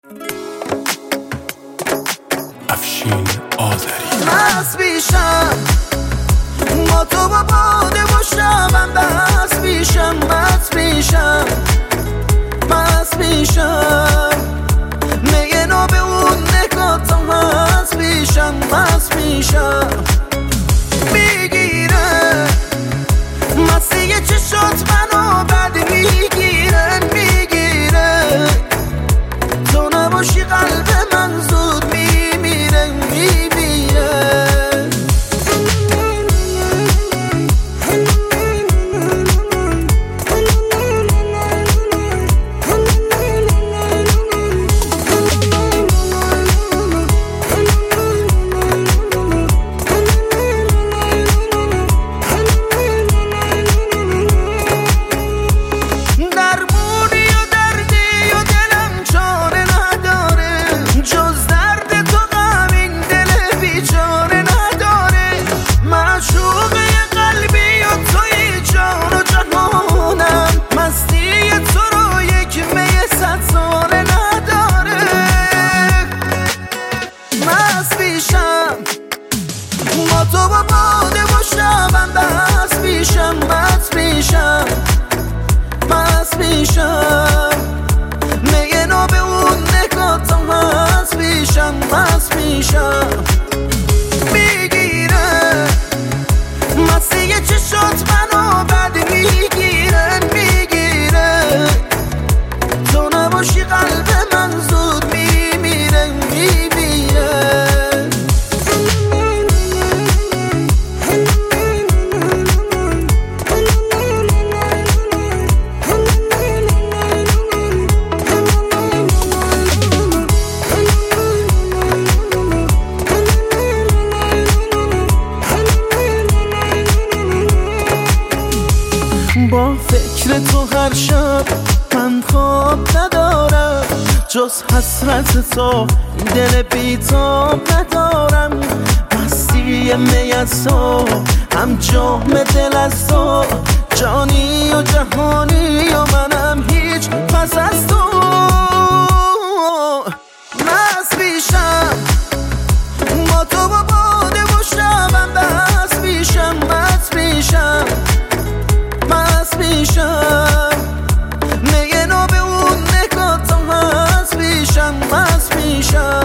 افشین آذری مست بیشم با تو با باده و شبم بس بیشم مست بیشم مست بیشم میگه نو به اون نگاتم مست بیشم مست بیشم میگیره مسیح چشات منو بد میگیره میگیره تو نباشی قلب من زود میمیره میمیره با تو با باده و شبم بس بیشم مست بیشم مست بیشم میگه نو به اون نگاتم مست بیشم مست بیشم میگیره مسیح چشات منو بد میگیره میگیره تو نباشی قلب من زود میمیره میمیره با فکر تو هر شب من خواب ندارم جز حسرت تو دل بی‌تاب ندارم مستی می از تو هم جام دل از تو جانی و جهانی و منم هیچ پس از تو مست بیشم با تو با باده و شبم بس بیشم مست بیشم مست بیشم میگه نو به اون نگاتم مست بیشم مست بیشم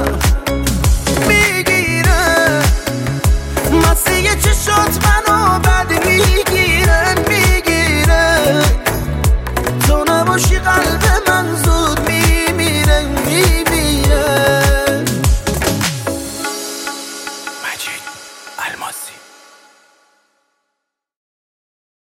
میگیره مسیح چشات منو بد میگیره میگیره تو نباشی قلب من زود میمیره میمیره مجید الماسی